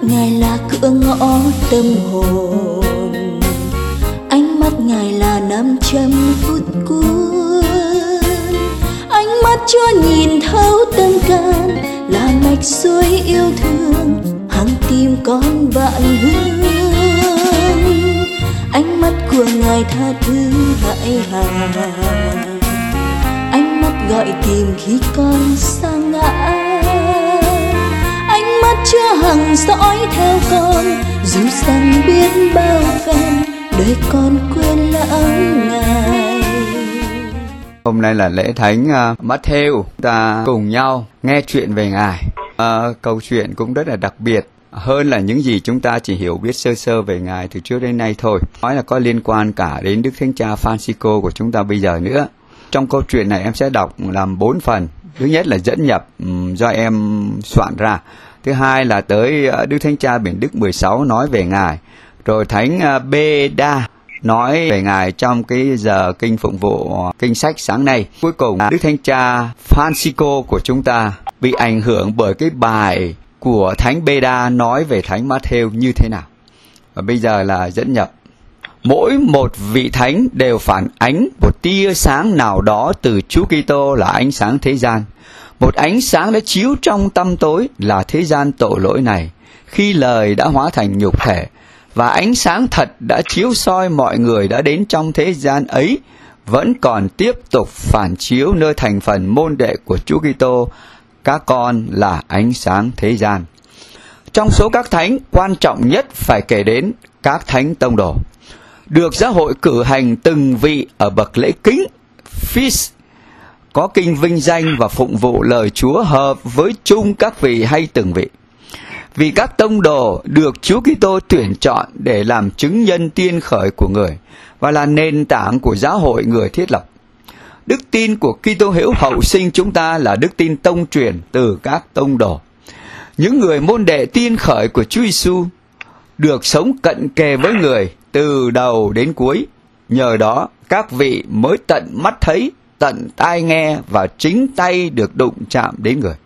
Ngài là cửa ngõ tâm hồn, ánh mắt Ngài là nam châm hút cuốn. Ánh mắt Chúa nhìn thấu tâm can, là mạch suối yêu thương hàng tim con vạn hương. Ánh mắt của Ngài tha thứ hại hà, ánh mắt gọi tìm khi con sa ngã. Ánh mắt Chúa hằng dõi theo con, dù rằng biết bao phen đời con quên lãng Ngài. Hôm nay là lễ Thánh Matthew, ta cùng nhau nghe chuyện về Ngài. Câu chuyện cũng rất là đặc biệt, hơn là những gì chúng ta chỉ hiểu biết sơ sơ về Ngài từ trước đến nay thôi. Nói là có liên quan cả đến Đức Thánh Cha Francisco của chúng ta bây giờ nữa. Trong câu chuyện này em sẽ đọc làm 4 phần. Thứ nhất là dẫn nhập do em soạn ra. Thứ hai là tới Đức Thánh Cha Biển Đức 16 nói về Ngài. Rồi Thánh Beda nói về Ngài trong cái giờ kinh phụng vụ kinh sách sáng nay. Cuối cùng Đức Thánh Cha Francisco của chúng ta bị ảnh hưởng bởi cái bài của Thánh Beda nói về Thánh Matthew như thế nào. Và bây giờ là dẫn nhập. Mỗi một vị thánh đều phản ánh một tia sáng nào đó từ Chúa Kitô là ánh sáng thế gian. Một ánh sáng đã chiếu trong tăm tối là thế gian tội lỗi này, khi lời đã hóa thành nhục thể, và ánh sáng thật đã chiếu soi mọi người đã đến trong thế gian ấy, vẫn còn tiếp tục phản chiếu nơi thành phần môn đệ của Chúa Kitô. Các con là ánh sáng thế gian. Trong số các thánh, quan trọng nhất phải kể đến các thánh tông đồ, được giáo hội cử hành từng vị ở bậc lễ kính, feast, có kinh vinh danh và phụng vụ lời Chúa hợp với chung các vị hay từng vị. Vì các tông đồ được Chúa Kitô tuyển chọn để làm chứng nhân tiên khởi của người và là nền tảng của giáo hội người thiết lập. Đức tin của Kitô hữu hậu sinh chúng ta là đức tin tông truyền từ các tông đồ. Những người môn đệ tiên khởi của Chúa Giêsu được sống cận kề với người từ đầu đến cuối. Nhờ đó các vị mới tận mắt thấy, tận tai nghe và chính tay được đụng chạm đến người.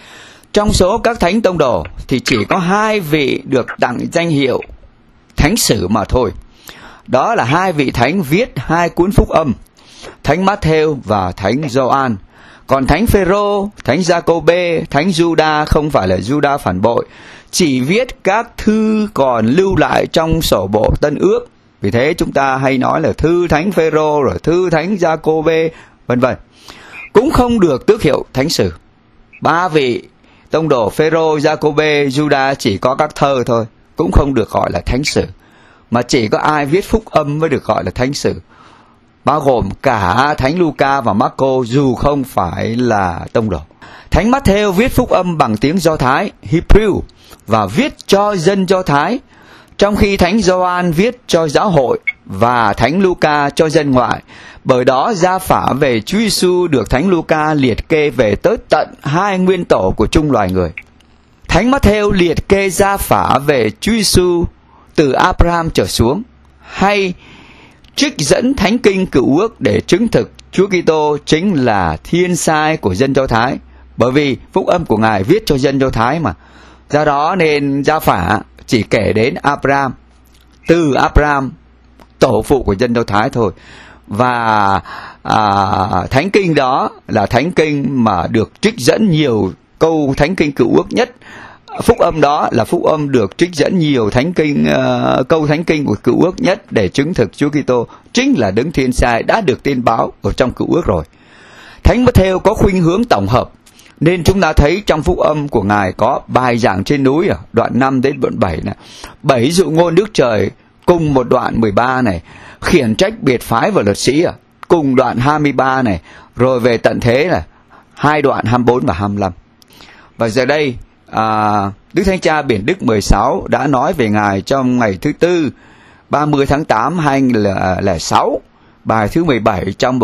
Trong số các thánh tông đồ thì chỉ có 2 vị được tặng danh hiệu thánh sử mà thôi. Đó là 2 vị thánh viết 2 cuốn phúc âm, Thánh Matthew và Thánh Gioan. Còn Thánh Phêrô, Thánh Giacôbê, Thánh Giuđa không phải là Giuđa phản bội, chỉ viết các thư còn lưu lại trong sổ bộ Tân Ước. Vì thế chúng ta hay nói là thư Thánh Phêrô, rồi thư Thánh Giacôbê, vân vân. Cũng không được tước hiệu thánh sử. 3 vị tông đồ Phêrô, Giacôbê, Giuđa chỉ có các thơ thôi, cũng không được gọi là thánh sử, mà chỉ có ai viết phúc âm mới được gọi là thánh sử, bao gồm cả Thánh Luca và Marco dù không phải là tông đồ. Thánh Matthew viết phúc âm bằng tiếng Do Thái, Hebrew, và viết cho dân Do Thái, trong khi Thánh Gioan viết cho giáo hội và Thánh Luca cho dân ngoại. Bởi đó gia phả về Chúa Giêsu được Thánh Luca liệt kê về tới tận 2 nguyên tổ của chung loài người. Thánh Matthew liệt kê gia phả về Chúa Giêsu từ Abraham trở xuống, hay trích dẫn Thánh Kinh Cựu Ước để chứng thực Chúa Kitô chính là thiên sai của dân Do Thái, bởi vì phúc âm của Ngài viết cho dân Do Thái mà. Do đó nên gia phả chỉ kể đến Abraham, từ Abraham, tổ phụ của dân Do Thái thôi. Và Thánh Kinh đó là Thánh Kinh mà được trích dẫn nhiều câu Thánh Kinh Cựu Ước nhất. Phúc âm đó là phúc âm được trích dẫn nhiều Thánh Kinh, câu Thánh Kinh của Cựu Ước nhất để chứng thực Chúa Kitô chính là đấng thiên sai đã được tiên báo ở trong Cựu Ước rồi. Thánh Matthew có khuynh hướng tổng hợp, nên chúng ta thấy trong phúc âm của Ngài có bài giảng trên núi đoạn 5 đến đoạn 7 này, 7 dụ ngôn Đức Trời cùng một đoạn 13 này, khiển trách biệt phái và luật sĩ cùng đoạn 23 này, rồi về tận thế là 2 đoạn 24 và 25. Và giờ đây Đức Thánh Cha Biển Đức 16 đã nói về Ngài trong ngày thứ Tư 30 tháng 8 2006, bài thứ 17 trong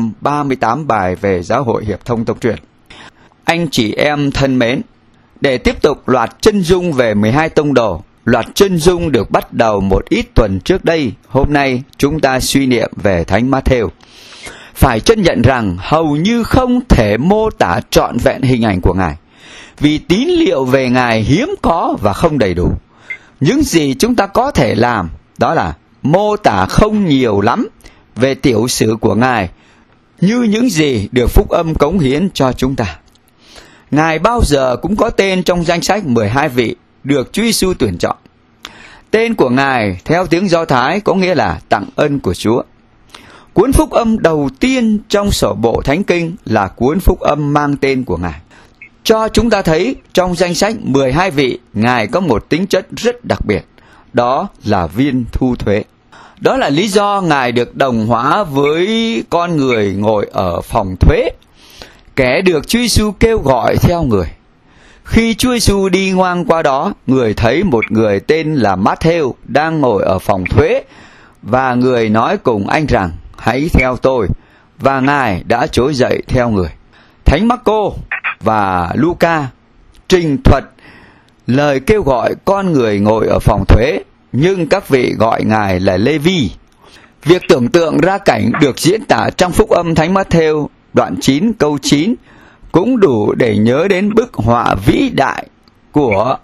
138 bài về giáo hội hiệp thông tông truyền. Anh chị em thân mến, để tiếp tục loạt chân dung về 12 tông đồ, loạt chân dung được bắt đầu một ít tuần trước đây. Hôm nay chúng ta suy niệm về Thánh Matthew. Phải chấp nhận rằng hầu như không thể mô tả trọn vẹn hình ảnh của Ngài, vì tín liệu về Ngài hiếm có và không đầy đủ. Những gì chúng ta có thể làm đó là mô tả không nhiều lắm về tiểu sử của Ngài như những gì được phúc âm cống hiến cho chúng ta. Ngài bao giờ cũng có tên trong danh sách 12 vị được Chúa Giêsu tuyển chọn. Tên của Ngài theo tiếng Do Thái có nghĩa là tặng ân của Chúa. Cuốn phúc âm đầu tiên trong sổ bộ Thánh Kinh là cuốn phúc âm mang tên của Ngài. Cho chúng ta thấy trong danh sách 12 vị, Ngài có một tính chất rất đặc biệt, đó là viên thu thuế. Đó là lý do Ngài được đồng hóa với con người ngồi ở phòng thuế, kẻ được Chúa Giêsu kêu gọi theo người. Khi Chúa Giêsu đi ngang qua đó, người thấy một người tên là Matthew đang ngồi ở phòng thuế, và người nói cùng anh rằng, hãy theo tôi, và Ngài đã trỗi dậy theo người. Thánh Marco và Luca trình thuật lời kêu gọi con người ngồi ở phòng thuế, nhưng các vị gọi Ngài là Lê-vi. Việc tưởng tượng ra cảnh được diễn tả trong phúc âm Thánh Matthew đoạn 9 câu 9 cũng đủ để nhớ đến bức họa vĩ đại của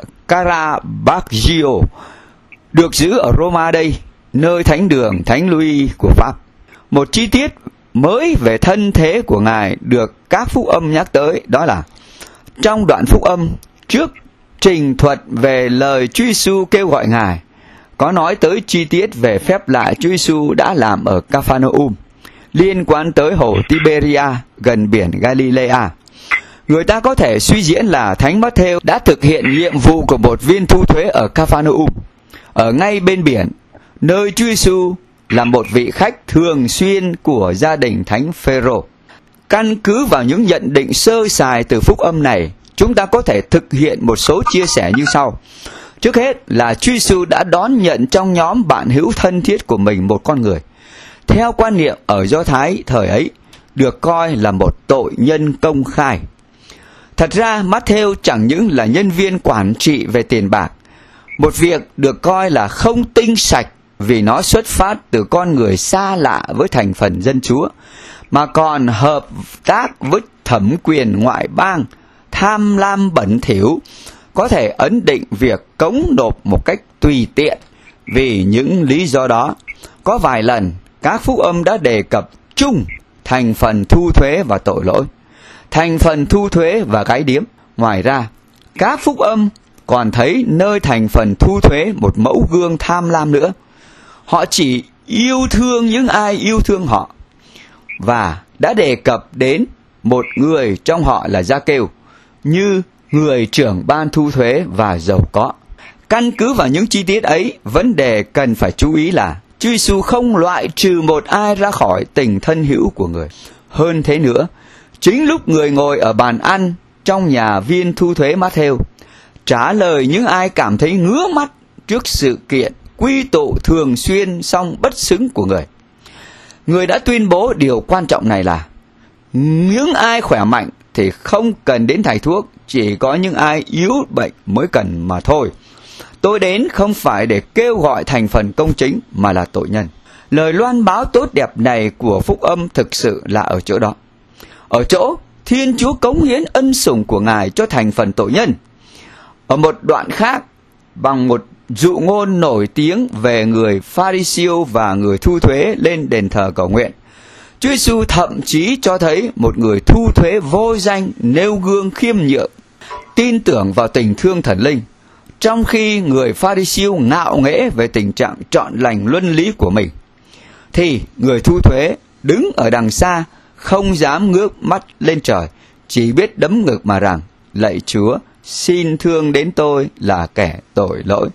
Caravaggio được giữ ở Roma đây, nơi thánh đường Thánh Louis của Pháp. Một chi tiết mới về thân thế của Ngài được các phúc âm nhắc tới, đó là trong đoạn phúc âm trước trình thuật về lời Chúa Giêsu kêu gọi Ngài, có nói tới chi tiết về phép lạ Chúa Giêsu đã làm ở Capharnaum liên quan tới hồ Tiberia gần biển Galilea. Người ta có thể suy diễn là Thánh Matthew đã thực hiện nhiệm vụ của một viên thu thuế ở Capharnaum, ở ngay bên biển, nơi Chúa Giêsu là một vị khách thường xuyên của gia đình Thánh Phêrô. Căn cứ vào những nhận định sơ sài từ phúc âm này, chúng ta có thể thực hiện một số chia sẻ như sau. Trước hết là Chúa Giêsu đã đón nhận trong nhóm bạn hữu thân thiết của mình một con người, theo quan niệm ở Do Thái thời ấy, được coi là một tội nhân công khai. Thật ra, Matthew chẳng những là nhân viên quản trị về tiền bạc, một việc được coi là không tinh sạch vì nó xuất phát từ con người xa lạ với thành phần dân Chúa, mà còn hợp tác với thẩm quyền ngoại bang, tham lam bẩn thỉu, có thể ấn định việc cống nộp một cách tùy tiện. Vì những lý do đó, có vài lần các phúc âm đã đề cập chung thành phần thu thuế và tội lỗi, thành phần thu thuế và gái điếm. Ngoài ra, các phúc âm còn thấy nơi thành phần thu thuế một mẫu gương tham lam nữa. Họ chỉ yêu thương những ai yêu thương họ, và đã đề cập đến một người trong họ là Gia-kêu như người trưởng ban thu thuế và giàu có. Căn cứ vào những chi tiết ấy, vấn đề cần phải chú ý là Chúa Giêsu không loại trừ một ai ra khỏi tình thân hữu của người. Hơn thế nữa, chính lúc người ngồi ở bàn ăn trong nhà viên thu thuế Matthew trả lời những ai cảm thấy ngứa mắt trước sự kiện quy tụ thường xuyên song bất xứng của người, người đã tuyên bố điều quan trọng này là những ai khỏe mạnh thì không cần đến thầy thuốc, chỉ có những ai yếu bệnh mới cần mà thôi. Tôi đến không phải để kêu gọi thành phần công chính mà là tội nhân. Lời loan báo tốt đẹp này của phúc âm thực sự là ở chỗ đó, ở chỗ Thiên Chúa cống hiến ân sủng của Ngài cho thành phần tội nhân. Ở một đoạn khác, bằng một dụ ngôn nổi tiếng về người Pha-ri-siêu và người thu thuế lên đền thờ cầu nguyện, Chúa Giêsu thậm chí cho thấy một người thu thuế vô danh nêu gương khiêm nhượng, tin tưởng vào tình thương thần linh, trong khi người Pha-ri-siêu ngạo nghễ về tình trạng trọn lành luân lý của mình, thì người thu thuế đứng ở đằng xa, không dám ngước mắt lên trời, chỉ biết đấm ngực mà rằng: lạy Chúa, xin thương đến tôi là kẻ tội lỗi.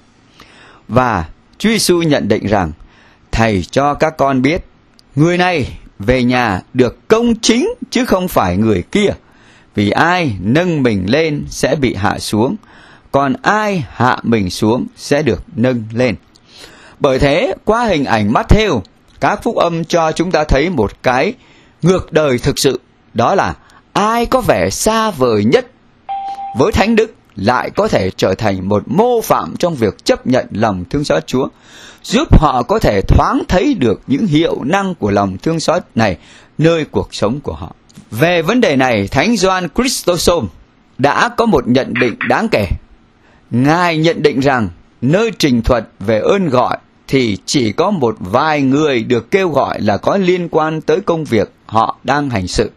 Và Chúa Giêsu nhận định rằng: Thầy cho các con biết, người này về nhà được công chính chứ không phải người kia, vì ai nâng mình lên sẽ bị hạ xuống, còn ai hạ mình xuống sẽ được nâng lên. Bởi thế, qua hình ảnh Matthew, các phúc âm cho chúng ta thấy một cái ngược đời thực sự, đó là ai có vẻ xa vời nhất với thánh đức lại có thể trở thành một mô phạm trong việc chấp nhận lòng thương xót Chúa, giúp họ có thể thoáng thấy được những hiệu năng của lòng thương xót này nơi cuộc sống của họ. Về vấn đề này, Thánh Gioan Chrysostom đã có một nhận định đáng kể. Ngài nhận định rằng nơi trình thuật về ơn gọi thì chỉ có một vài người được kêu gọi là có liên quan tới công việc họ đang hành sự.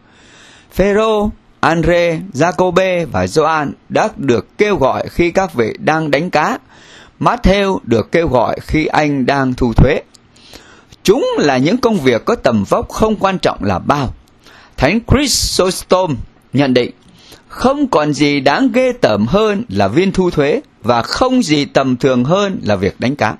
Phêrô, Andre, Giacôbê và Gioan đã được kêu gọi khi các vị đang đánh cá. Matthew được kêu gọi khi anh đang thu thuế. Chúng là những công việc có tầm vóc không quan trọng là bao. Thánh Chrysostom nhận định, không còn gì đáng ghê tởm hơn là viên thu thuế, và không gì tầm thường hơn là việc đánh cá.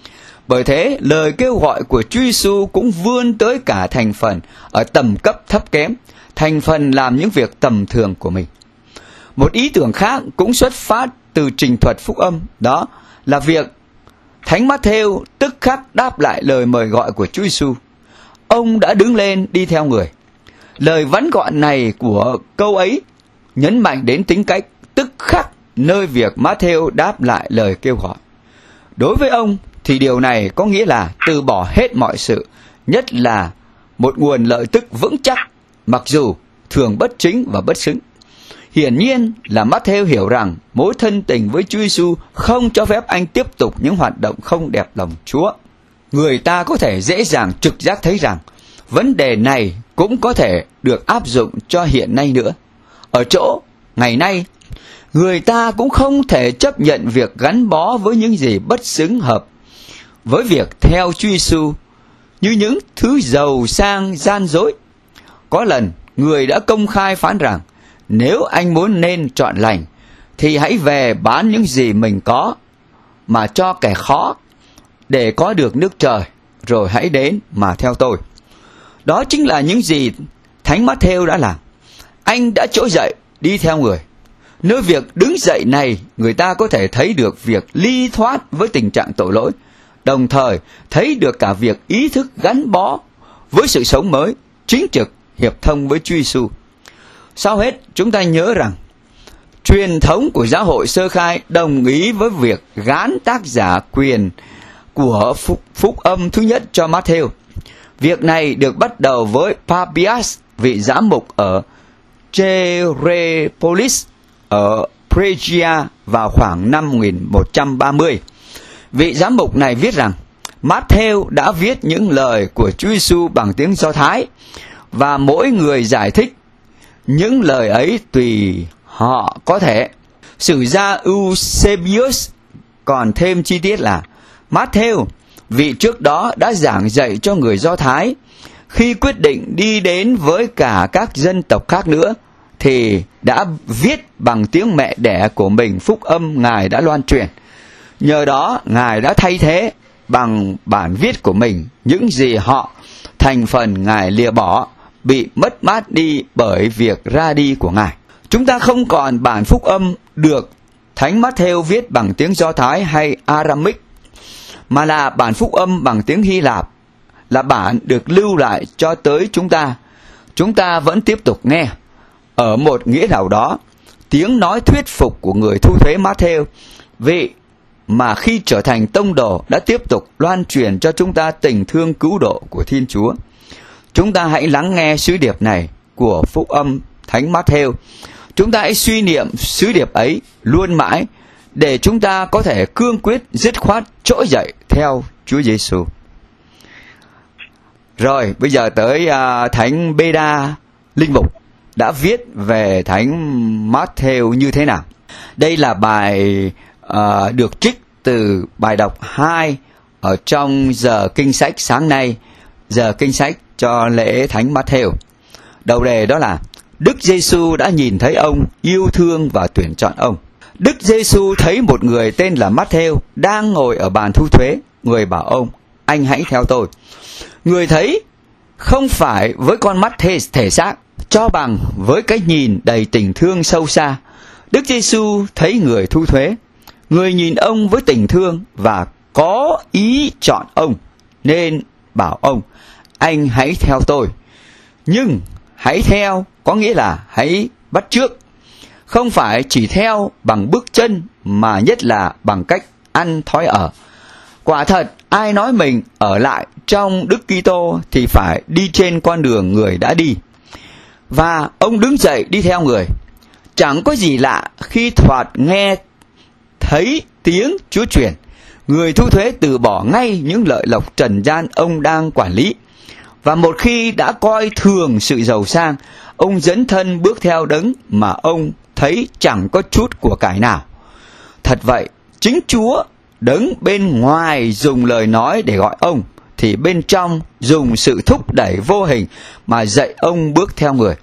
Bởi thế, lời kêu gọi của Chúa Giêsu cũng vươn tới cả thành phần ở tầm cấp thấp kém, thành phần làm những việc tầm thường của mình. Một ý tưởng khác cũng xuất phát từ trình thuật phúc âm, đó là việc Thánh Matthew tức khắc đáp lại lời mời gọi của Chúa Giêsu. Ông đã đứng lên đi theo người. Lời vắn gọn này của câu ấy nhấn mạnh đến tính cách tức khắc nơi việc Matthew đáp lại lời kêu gọi. Đối với ông thì điều này có nghĩa là từ bỏ hết mọi sự, nhất là một nguồn lợi tức vững chắc, mặc dù thường bất chính và bất xứng. Hiển nhiên là Matthew hiểu rằng mối thân tình với Chúa Giêsu không cho phép anh tiếp tục những hoạt động không đẹp lòng Chúa. Người ta có thể dễ dàng trực giác thấy rằng vấn đề này cũng có thể được áp dụng cho hiện nay nữa. Ở chỗ, ngày nay, người ta cũng không thể chấp nhận việc gắn bó với những gì bất xứng hợp với việc theo Chúa Giêsu như những thứ giàu sang gian dối. Có lần, người đã công khai phán rằng, nếu anh muốn nên trọn lành, thì hãy về bán những gì mình có mà cho kẻ khó để có được nước trời, rồi hãy đến mà theo tôi. Đó chính là những gì Thánh Matthew đã làm. Anh đã trỗi dậy đi theo người. Nơi việc đứng dậy này, người ta có thể thấy được việc ly thoát với tình trạng tội lỗi, đồng thời thấy được cả việc ý thức gắn bó với sự sống mới, chính trực, hiệp thông với Chúa Giêsu. Sau hết, chúng ta nhớ rằng truyền thống của giáo hội sơ khai đồng ý với việc gán tác giả quyền của phúc âm thứ nhất cho Matthew. Việc này được bắt đầu với Papias, vị giám mục ở Cherepolis ở Phrygia vào khoảng năm 1130. Vị giám mục này viết rằng Matthew đã viết những lời của Chúa Giêsu bằng tiếng Do Thái, và mỗi người giải thích những lời ấy tùy họ có thể. Sử gia Eusebius còn thêm chi tiết là Matthew, vị trước đó đã giảng dạy cho người Do Thái, khi quyết định đi đến với cả các dân tộc khác nữa, thì đã viết bằng tiếng mẹ đẻ của mình phúc âm Ngài đã loan truyền. Nhờ đó, Ngài đã thay thế bằng bản viết của mình những gì họ, thành phần Ngài lìa bỏ, bị mất mát đi bởi việc ra đi của Ngài. Chúng ta không còn bản phúc âm được Thánh Matthew viết bằng tiếng Do Thái hay Aramic, mà là bản phúc âm bằng tiếng Hy Lạp, là bản được lưu lại cho tới chúng ta. Chúng ta vẫn tiếp tục nghe. Ở một nghĩa nào đó, tiếng nói thuyết phục của người thu thuế Matthew, vị mà khi trở thành tông đồ đã tiếp tục loan truyền cho chúng ta tình thương cứu độ của Thiên Chúa. Chúng ta hãy lắng nghe sứ điệp này của phúc âm Thánh Matthew. Chúng ta hãy suy niệm sứ điệp ấy luôn mãi, để chúng ta có thể cương quyết dứt khoát trỗi dậy theo Chúa Giêsu. Rồi, bây giờ tới Thánh Beda linh mục đã viết về Thánh Matthew như thế nào. Đây là bài được trích từ bài đọc 2 ở trong giờ kinh sách sáng nay, giờ kinh sách cho lễ Thánh Matthew. Đầu đề đó là Đức Giêsu đã nhìn thấy ông, yêu thương và tuyển chọn ông. Đức Giêsu thấy một người tên là Matthew đang ngồi ở bàn thu thuế. Người bảo ông, anh hãy theo tôi. Người thấy không phải với con mắt thể xác, cho bằng với cái nhìn đầy tình thương sâu xa. Đức Giêsu thấy người thu thuế. Người nhìn ông với tình thương và có ý chọn ông, nên bảo ông, anh hãy theo tôi. Nhưng hãy theo có nghĩa là hãy bắt chước, không phải chỉ theo bằng bước chân, mà nhất là bằng cách ăn thói ở. Quả thật, ai nói mình ở lại trong Đức Kitô thì phải đi trên con đường người đã đi. Và ông đứng dậy đi theo người. Chẳng có gì lạ khi thoạt nghe thấy tiếng Chúa truyền, người thu thuế từ bỏ ngay những lợi lộc trần gian ông đang quản lý. Và một khi đã coi thường sự giàu sang, ông dấn thân bước theo Đấng mà ông thấy chẳng có chút của cải nào. Thật vậy, chính Chúa, Đấng bên ngoài dùng lời nói để gọi ông, thì bên trong dùng sự thúc đẩy vô hình mà dạy ông bước theo người.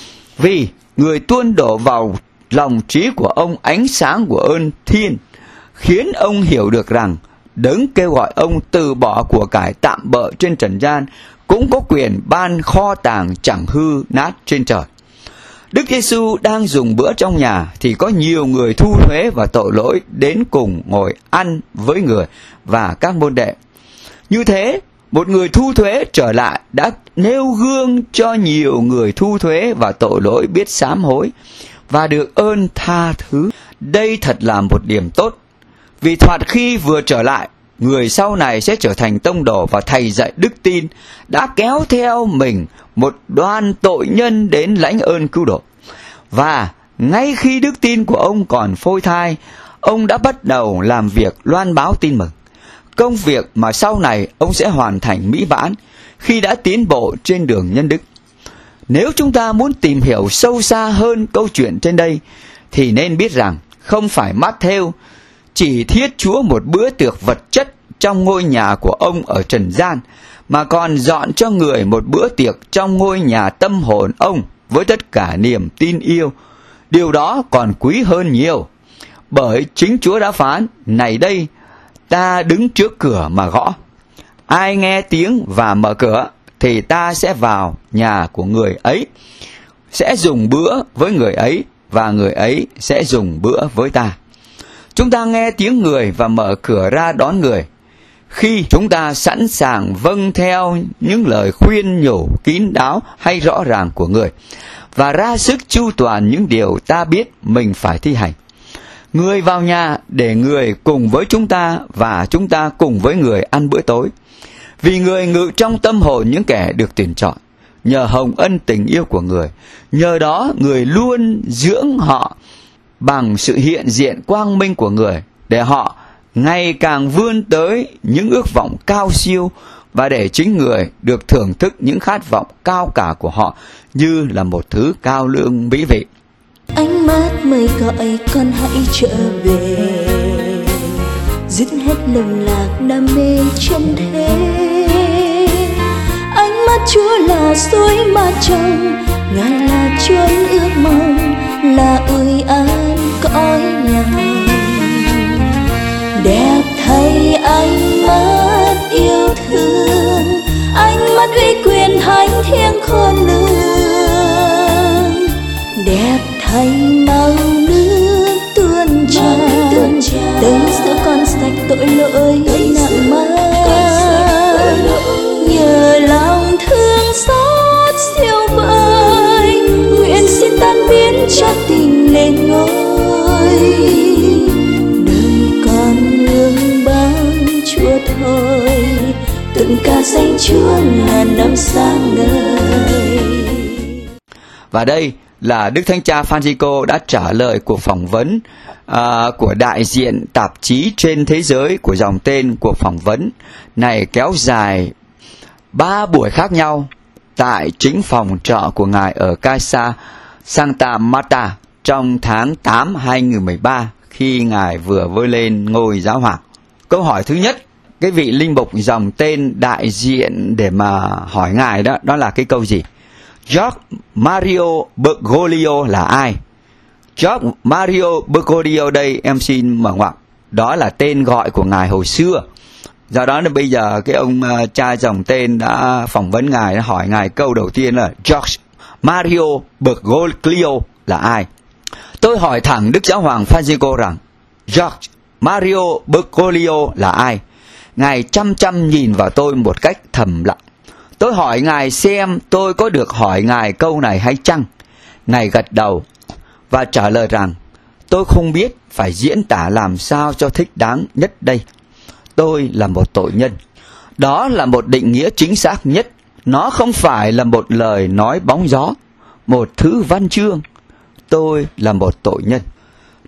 Vì người tuôn đổ vào lòng trí của ông ánh sáng của ơn thiên, khiến ông hiểu được rằng Đấng kêu gọi ông từ bỏ của cải tạm bợ trên trần gian cũng có quyền ban kho tàng chẳng hư nát trên trời. Đức Giêsu đang dùng bữa trong nhà thì có nhiều người thu thuế và tội lỗi đến cùng ngồi ăn với người và các môn đệ. Như thế, một người thu thuế trở lại đã nêu gương cho nhiều người thu thuế và tội lỗi biết sám hối và được ơn tha thứ. Đây thật là một điểm tốt, vì thoạt khi vừa trở lại, người sau này sẽ trở thành tông đồ và thầy dạy đức tin, đã kéo theo mình một đoàn tội nhân đến lãnh ơn cứu độ. Và ngay khi đức tin của ông còn phôi thai, ông đã bắt đầu làm việc loan báo tin mừng, công việc mà sau này ông sẽ hoàn thành mỹ mãn khi đã tiến bộ trên đường nhân đức. Nếu chúng ta muốn tìm hiểu sâu xa hơn câu chuyện trên đây, thì nên biết rằng không phải Matthew chỉ thiết Chúa một bữa tiệc vật chất trong ngôi nhà của ông ở trần gian, mà còn dọn cho người một bữa tiệc trong ngôi nhà tâm hồn ông với tất cả niềm tin yêu. Điều đó còn quý hơn nhiều, bởi chính Chúa đã phán: này đây, ta đứng trước cửa mà gõ. Ai nghe tiếng và mở cửa, thì ta sẽ vào nhà của người ấy, sẽ dùng bữa với người ấy, và người ấy sẽ dùng bữa với ta. Chúng ta nghe tiếng người và mở cửa ra đón người. Khi chúng ta sẵn sàng vâng theo những lời khuyên nhủ kín đáo hay rõ ràng của người, và ra sức chu toàn những điều ta biết mình phải thi hành. Người vào nhà để người cùng với chúng ta, và chúng ta cùng với người ăn bữa tối. Vì người ngự trong tâm hồn những kẻ được tuyển chọn, nhờ hồng ân tình yêu của người. Nhờ đó người luôn dưỡng họ bằng sự hiện diện quang minh của người, để họ ngày càng vươn tới những ước vọng cao siêu, và để chính người được thưởng thức những khát vọng cao cả của họ như là một thứ cao lương mỹ vị. Ánh mắt mây gọi con hãy trở về, dứt hết lầm lạc đam mê chân thế. Ánh mắt Chúa là suối mát trong, Ngài là chốn ước mong, là ơi an cõi lành. Đẹp thay ánh mắt yêu thương, ánh mắt uy quyền thánh thiêng khôn lường. Đẹp thay màu nước tuôn tràn, tới giữa con sạch tội lỗi nặng mang. Nhờ lòng thương xót siêu vời, nguyện xin tan biến cho tình lên ngôi. Đời con ương ban Chúa thôi, tụng ca danh Chúa ngàn năm sáng ngời. Và đây là Đức Thánh Cha Francisco đã trả lời cuộc phỏng vấn của đại diện tạp chí trên thế giới của dòng tên. Cuộc phỏng vấn này kéo dài 3 buổi khác nhau tại chính phòng trọ của Ngài ở Casa Santa Marta trong tháng 8 2013, khi Ngài vừa vươn lên ngôi giáo hoàng. Câu hỏi thứ nhất, cái vị linh mục dòng tên đại diện để mà hỏi Ngài đó là cái câu gì? George Mario Bergoglio là ai? George Mario Bergoglio đây em xin mở ngoặc, đó là tên gọi của Ngài hồi xưa. Do đó là bây giờ cái ông cha dòng tên đã phỏng vấn Ngài, đã hỏi Ngài câu đầu tiên là George Mario Bergoglio là ai? Tôi hỏi thẳng Đức Giáo hoàng Francisco rằng George Mario Bergoglio là ai? Ngài chăm chăm nhìn vào tôi một cách thầm lặng. Tôi hỏi Ngài xem tôi có được hỏi Ngài câu này hay chăng? Ngài gật đầu và trả lời rằng tôi không biết phải diễn tả làm sao cho thích đáng nhất đây. Tôi là một tội nhân. Đó là một định nghĩa chính xác nhất. Nó không phải là một lời nói bóng gió, một thứ văn chương. Tôi là một tội nhân.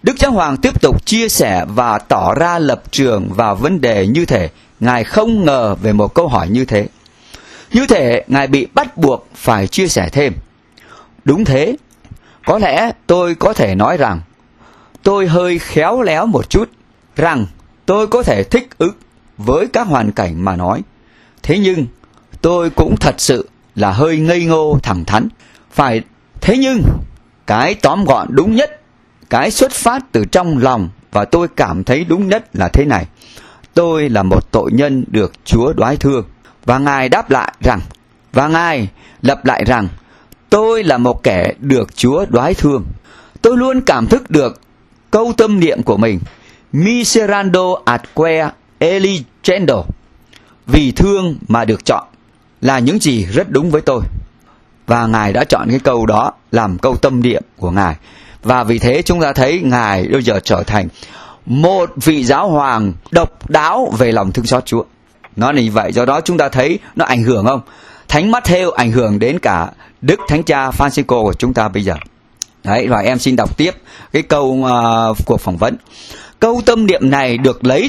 Đức Giáo Hoàng tiếp tục chia sẻ và tỏ ra lập trường vào vấn đề như thể Ngài không ngờ về một câu hỏi như thế. Như thể Ngài bị bắt buộc phải chia sẻ thêm. Đúng thế, có lẽ tôi có thể nói rằng tôi hơi khéo léo một chút, rằng tôi có thể thích ứng với các hoàn cảnh mà nói. Thế nhưng tôi cũng thật sự là hơi ngây ngô thẳng thắn. Thế nhưng cái tóm gọn đúng nhất, cái xuất phát từ trong lòng và tôi cảm thấy đúng nhất là thế này: tôi là một tội nhân được Chúa đoái thương. Và Ngài đáp lại rằng, và Ngài lặp lại rằng, tôi là một kẻ được Chúa đoái thương. Tôi luôn cảm thức được câu tâm niệm của mình: miserando atque eligendo, vì thương mà được chọn, là những gì rất đúng với tôi. Và Ngài đã chọn cái câu đó làm câu tâm niệm của Ngài. Và vì thế chúng ta thấy Ngài bây giờ trở thành một vị giáo hoàng độc đáo về lòng thương xót Chúa. Nó là như vậy, do đó chúng ta thấy nó ảnh hưởng không? Thánh Matthew ảnh hưởng đến cả Đức Thánh Cha Francisco của chúng ta bây giờ. Đấy, và em xin đọc tiếp cái câu cuộc phỏng vấn. Câu tâm niệm này được lấy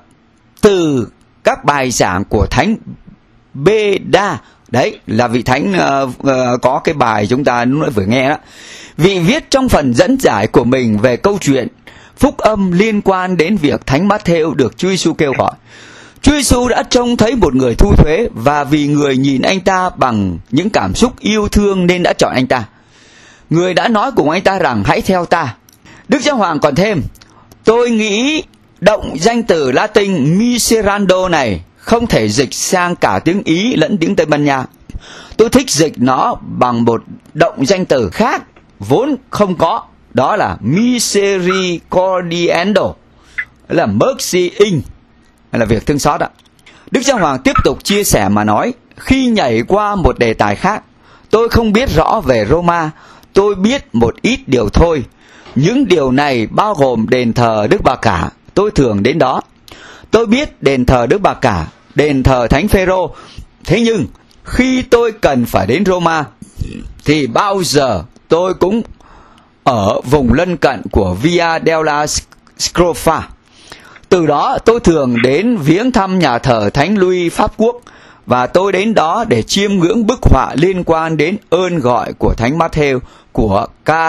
từ các bài giảng của Thánh Beda. Đấy, là vị thánh có cái bài chúng ta vừa nghe đó. Vị viết trong phần dẫn giải của mình về câu chuyện phúc âm liên quan đến việc Thánh Matthew được Chúa Giêsu kêu gọi. Chúa Giêsu đã trông thấy một người thu thuế, và vì người nhìn anh ta bằng những cảm xúc yêu thương nên đã chọn anh ta. Người đã nói cùng anh ta rằng hãy theo ta. Đức Giáo Hoàng còn thêm: tôi nghĩ động danh từ Latin miserando này không thể dịch sang cả tiếng Ý lẫn tiếng Tây Ban Nha. Tôi thích dịch nó bằng một động danh từ khác vốn không có, đó là misericordiando, là mercy in, là việc thương xót ạ. Đức Giáo Hoàng tiếp tục chia sẻ mà nói: khi nhảy qua một đề tài khác, tôi không biết rõ về Roma, tôi biết một ít điều thôi. Những điều này bao gồm đền thờ Đức Bà Cả, tôi thường đến đó. Tôi biết đền thờ Đức Bà Cả, đền thờ Thánh Phêrô. Thế nhưng khi tôi cần phải đến Roma thì bao giờ tôi cũng ở vùng lân cận của Via della Scrofa. Từ đó tôi thường đến viếng thăm nhà thờ Thánh Louis Pháp Quốc, và tôi đến đó để chiêm ngưỡng bức họa liên quan đến ơn gọi của Thánh Matthew của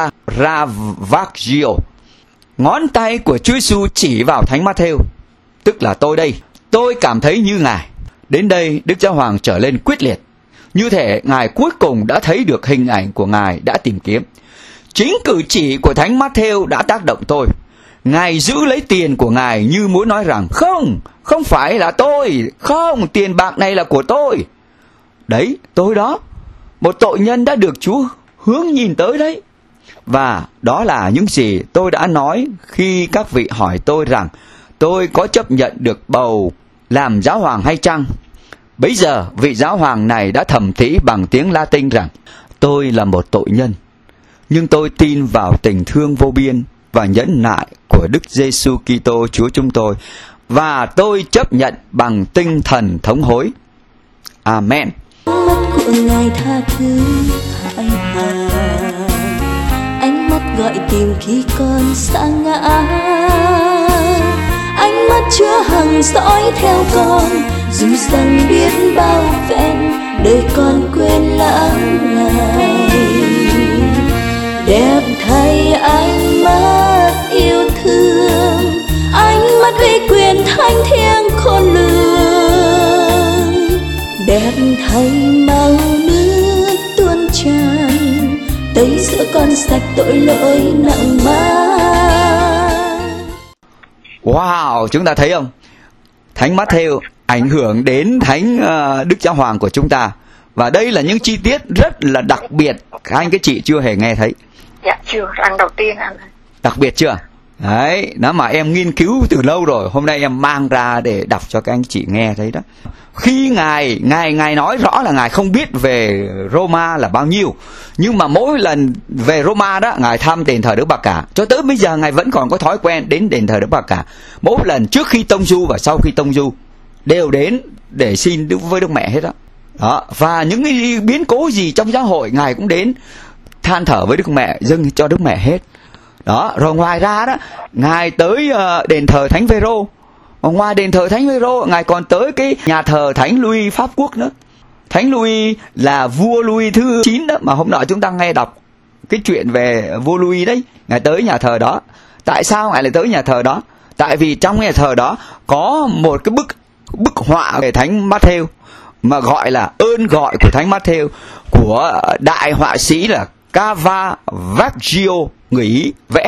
Caravaggio. Ngón tay của Chúa Giêsu chỉ vào Thánh Matthew, tức là tôi đây. Tôi cảm thấy như Ngài. Đến đây Đức Giáo Hoàng trở lên quyết liệt, như thể Ngài cuối cùng đã thấy được hình ảnh của Ngài đã tìm kiếm. Chính cử chỉ của Thánh Matthew đã tác động tôi. Ngài giữ lấy tiền của Ngài như muốn nói rằng không phải là tôi, không, tiền bạc này là của tôi. Đấy, tôi đó, một tội nhân đã được Chúa hướng nhìn tới đấy. Và đó là những gì tôi đã nói khi các vị hỏi tôi rằng tôi có chấp nhận được bầu làm giáo hoàng hay chăng. Bấy giờ vị giáo hoàng này đã thầm thì bằng tiếng Latin rằng tôi là một tội nhân, nhưng tôi tin vào tình thương vô biên và nhẫn nại của Đức Giêsu Kitô Chúa chúng tôi, và tôi chấp nhận bằng tinh thần thống hối. Amen. Mắt của Ngài tha thứ hại hà, ánh mắt gọi tìm khi con sa ngã. Ánh mắt Chúa hằng dõi theo con, dù rằng biết bao phen đời con quên lãng Ngài. Đẹp thay ánh mắt yêu thương, ánh mắt uy quyền thánh thiêng khôn lường. Đẹp thay màu nước tuôn tràn, tẩy rửa con sạch tội lỗi nặng mang. Wow, chúng ta thấy không? Thánh Matthew ảnh hưởng đến Thánh Đức Giáo Hoàng của chúng ta. Và đây là những chi tiết rất là đặc biệt, các anh các chị chưa hề nghe thấy. Dạ chưa, lần đầu tiên anh. Đặc biệt chưa? Đấy, nó mà em nghiên cứu từ lâu rồi, hôm nay em mang ra để đọc cho các anh chị nghe thấy đó. Khi Ngài nói rõ là Ngài không biết về Roma là bao nhiêu, nhưng mà mỗi lần về Roma đó, Ngài thăm đền thờ Đức Bà Cả. Cho tới bây giờ Ngài vẫn còn có thói quen đến đền thờ Đức Bà Cả. Mỗi lần trước khi tông du và sau khi tông du đều đến để xin với Đức Mẹ hết đó. Đó, và những cái biến cố gì trong giáo hội Ngài cũng đến than thở với Đức Mẹ, dâng cho Đức Mẹ hết. Đó, rồi ngoài ra đó, Ngài tới đền thờ Thánh Phêrô. Ngoài đền thờ Thánh Phêrô, Ngài còn tới cái nhà thờ Thánh Louis Pháp Quốc nữa. Thánh Louis là vua Louis thứ 9 đó, mà hôm nọ chúng ta nghe đọc cái chuyện về vua Louis đấy. Ngài tới nhà thờ đó. Tại sao Ngài lại tới nhà thờ đó? Tại vì trong nhà thờ đó có một cái bức họa về Thánh Matthew, mà gọi là ơn gọi của Thánh Matthew, của đại họa sĩ là Caravaggio, người Ý vẽ.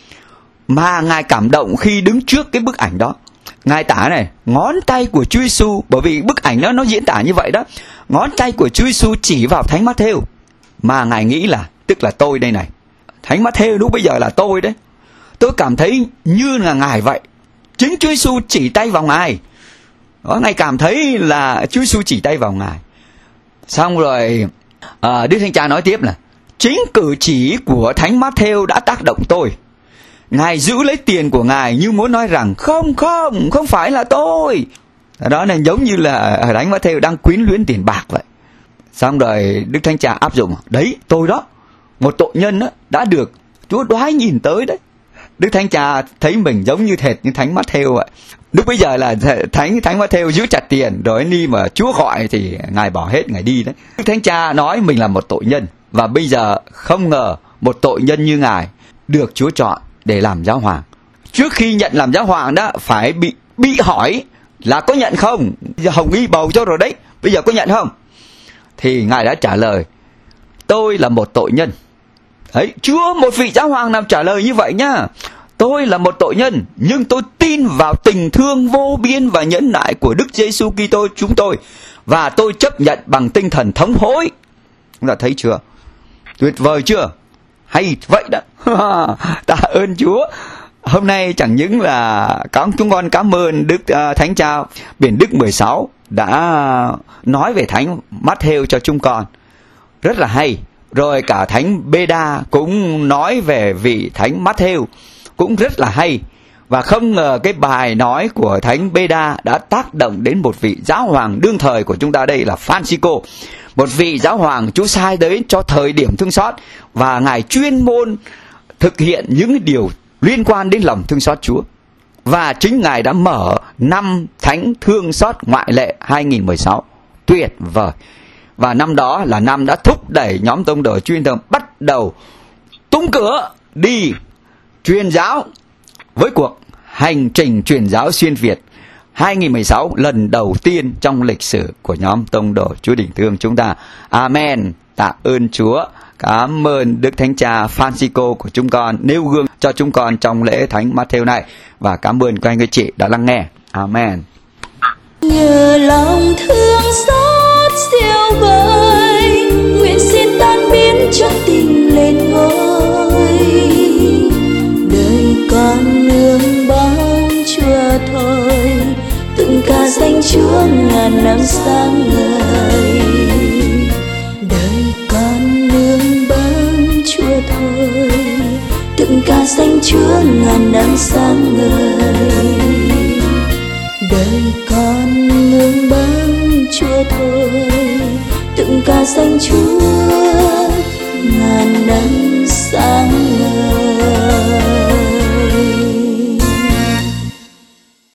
Mà Ngài cảm động khi đứng trước cái bức ảnh đó. Ngài tả này, ngón tay của Chúa Giêsu, bởi vì bức ảnh đó nó diễn tả như vậy đó, ngón tay của Chúa Giêsu chỉ vào Thánh Matthew, mà Ngài nghĩ là, tức là tôi đây này, Thánh Matthew lúc bây giờ là tôi đấy. Tôi cảm thấy như là Ngài vậy. Chính Chúa Giêsu chỉ tay vào Ngài. Đó, Ngài cảm thấy là Chúa Giêsu chỉ tay vào Ngài. Xong rồi Đức Thánh Cha nói tiếp là chính cử chỉ của Thánh Matthew đã tác động tôi. Ngài giữ lấy tiền của Ngài như muốn nói rằng không phải là tôi. Đó nên giống như là Thánh Matthew đang quyến luyến tiền bạc vậy. Xong rồi Đức Thánh Cha áp dụng, đấy tôi đó, một tội nhân đó, đã được Chúa đoái nhìn tới đấy. Đức Thánh Cha thấy mình giống như thệt như Thánh Matthew vậy. Lúc bây giờ là Thánh Matthew giữ chặt tiền, rồi đi mà Chúa gọi thì Ngài bỏ hết, Ngài đi đấy. Đức Thánh Cha nói mình là một tội nhân, và bây giờ không ngờ một tội nhân như Ngài được Chúa chọn để làm giáo hoàng. Trước khi nhận làm giáo hoàng đó phải bị hỏi là có nhận không? Hồng Y bầu cho rồi đấy, bây giờ có nhận không? Thì Ngài đã trả lời, tôi là một tội nhân. Đấy, chưa một vị giáo hoàng nào trả lời như vậy nhá. Tôi là một tội nhân, nhưng tôi tin vào tình thương vô biên và nhẫn nại của Đức Giêsu Kitô chúng tôi, và tôi chấp nhận bằng tinh thần thống hối. Chúng ta thấy chưa? Tuyệt vời chưa? Hay vậy đó. Tạ ơn Chúa. Hôm nay chẳng những là chúng con cảm ơn Đức Thánh Cha Biển Đức 16 đã nói về Thánh Matthew cho chúng con. Rất là hay. Rồi cả Thánh Beda cũng nói về vị Thánh Matthew, cũng rất là hay. Và không ngờ cái bài nói của Thánh Beda đã tác động đến một vị giáo hoàng đương thời của chúng ta đây là Francisco. Một vị giáo hoàng Chúa sai tới cho thời điểm thương xót, và Ngài chuyên môn thực hiện những điều liên quan đến lòng thương xót Chúa. Và chính Ngài đã mở năm Thánh Thương Xót Ngoại lệ 2016. Tuyệt vời. Và năm đó là năm đã thúc đẩy nhóm tông đồ chuyên thờ bắt đầu tung cửa đi truyền giáo với cuộc hành trình truyền giáo xuyên Việt 2016 lần đầu tiên trong lịch sử của nhóm tông đồ Chúa Đỉnh Thương chúng ta. Amen. Tạ ơn Chúa. Cảm ơn Đức Thánh Cha Francisco của chúng con nêu gương cho chúng con trong lễ Thánh Matthew này, và cảm ơn các anh các chị đã lắng nghe. Amen. Nhờ lòng thương xót siêu vời, nguyện xin tan biến cho tình lên ngôi. Đời con nương bóng Chúa thôi, từng ca danh Chúa ngàn năm sáng ngời. Đời con nương bóng Chúa thôi, từng ca danh Chúa ngàn năm sáng ngời. Đời con nương bóng Chúa thôi, từng ca danh Chúa ngàn năm